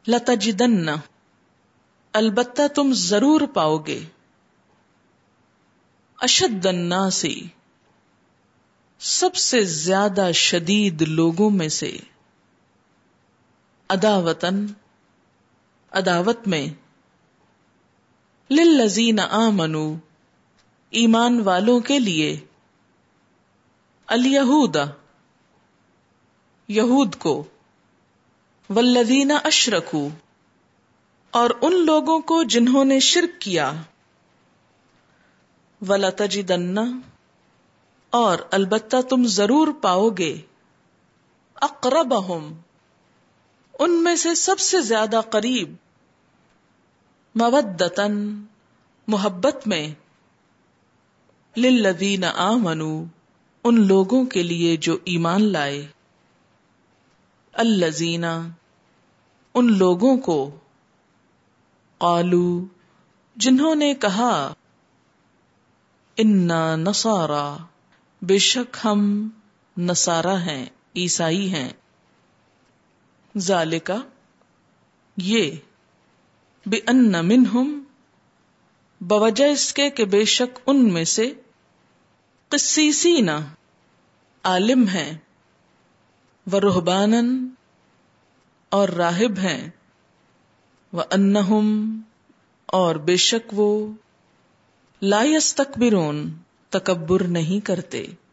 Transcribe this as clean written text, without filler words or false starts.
لتجدن، البتہ تم ضرور پاؤ گے، اشد الناس، سب سے زیادہ شدید لوگوں میں سے، عداوتن، عداوت میں، للذین آمنوا، ایمان والوں کے لیے، الیہود، یہود کو، والذین اشرکوا، اور ان لوگوں کو جنہوں نے شرک کیا، وَلَتَجِدَنَّ، اور البتہ تم ضرور پاؤ گے، اقربہم، ان میں سے سب سے زیادہ قریب، مودتاً، محبت میں، للذین آمنوا، ان لوگوں کے لیے جو ایمان لائے، الذین، ان لوگوں کو، قالوا، جنہوں نے کہا، انا نصارا، بے شک ہم نصارا ہیں، عیسائی ہیں، ذالک، یہ، بأن منہم، بوجہ اس کے کہ بے شک ان میں سے، قسیسین، عالم ہیں، ورہبانا، اور راہب ہیں، وانہم، اور بے شک وہ، لا یستکبرون، تکبر نہیں کرتے۔